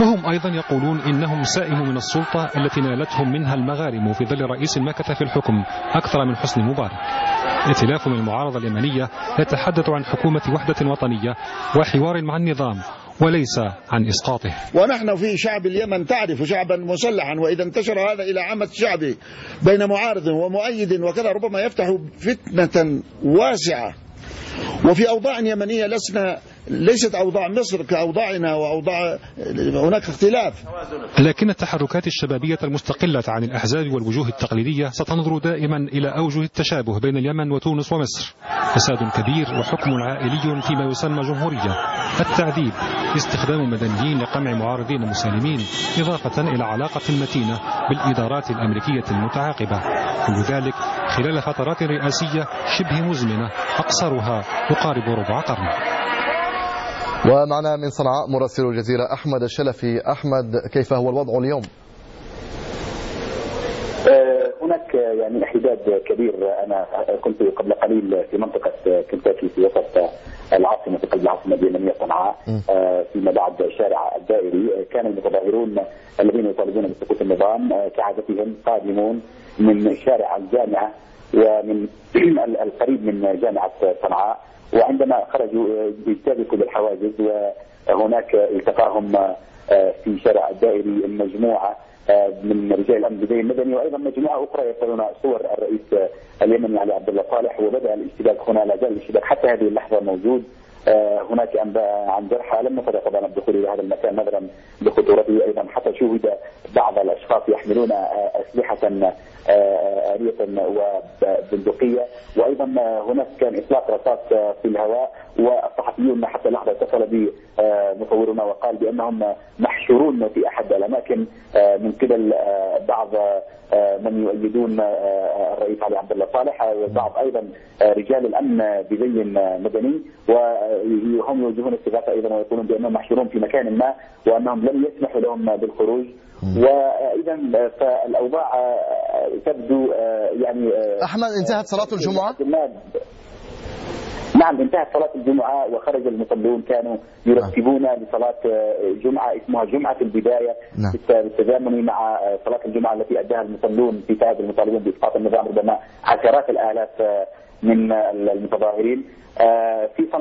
وهم أيضا يقولون إنهم سائموا من السلطة التي نالتهم منها المغارم في ظل رئيس مكث في الحكم أكثر من حسني مبارك. ائتلاف من المعارضة اليمنية يتحدث عن حكومة وحدة وطنية وحوار مع النظام وليس عن إسقاطه. ونحن في شعب اليمن تعرف شعبا مسلحا، وإذا انتشر هذا إلى عامة شعبه بين معارض ومؤيد وكذا ربما يفتح فتنة واسعة. وفي أوضاع يمنية ليست أوضاع مصر كأوضاعنا وأوضاع، هناك اختلاف. لكن التحركات الشبابية المستقلة عن الأحزاب والوجوه التقليدية ستنظر دائما إلى أوجه التشابه بين اليمن وتونس ومصر: فساد كبير وحكم عائلي فيما يسمى جمهورية، التعذيب، استخدام مدنيين لقمع معارضين مسالمين، إضافة إلى علاقة متينة بالإدارات الأمريكية المتعاقبة، كل ذلك خلال فترات رئاسية شبه مزمنة أقصرها يقارب ربع قرن. ومعنا من صنعاء مراسل الجزيرة أحمد الشلفي. أحمد، كيف هو الوضع اليوم؟ هناك يعني احتداد كبير. أنا كنت قبل قليل في منطقة كنتاكي في وسط العاصمة، في قلب العاصمة اليمنية صنعاء، فيما بعد الشارع الدائري. كان المتظاهرون الذين يطالبون بسقوط النظام كعادتهم قادمون من شارع الجامعة ومن القريب من جامعة صنعاء، وعندما خرجوا يجتازوا بالحواجز، وهناك التقاهم في شارع الدائري مجموعة من رجال الأمن البداية المدني، وأيضا مجموعة أخرى يرفعون صور الرئيس اليمني علي عبد الله صالح، وبدأ الاشتباك هنا. لا زال الاشتباك حتى هذه اللحظة موجود. هناك أنباء عن جرحى، لم نستطع طبعا الدخول إلى هذا المكان نظرا لخطورته. أيضا حتى شوهد بعض الأشخاص يحملون أسلحة آلية وبندقية، وأيضا هناك كان إطلاق رصاص في الهواء. والصحفيون حتى اللحظة اتصل بمصورنا وقال بأنهم محشورون في أحد الأماكن من قبل بعض من يؤيدون الرئيس علي عبد الله صالح، وبعض أيضا رجال الأمن بزي مدني، وهم يوجهون استغاثة أيضا ويقولون بأنهم محشورون في مكان ما وأنهم لم يسمحوا لهم بالخروج. وإذا فالأوضاع تبدو يعني. أحمد، انتهت صلاة الجمعة؟ نعم، انتهت صلاة الجمعة وخرج المصلون، كانوا يرتبون لصلاة جمعة اسمها جمعة البداية بالتزامن مع صلاة الجمعة التي أداها المصلون في تعهد المطالبين بإسقاط النظام، ربما عشرات الآلاف من المتظاهرين في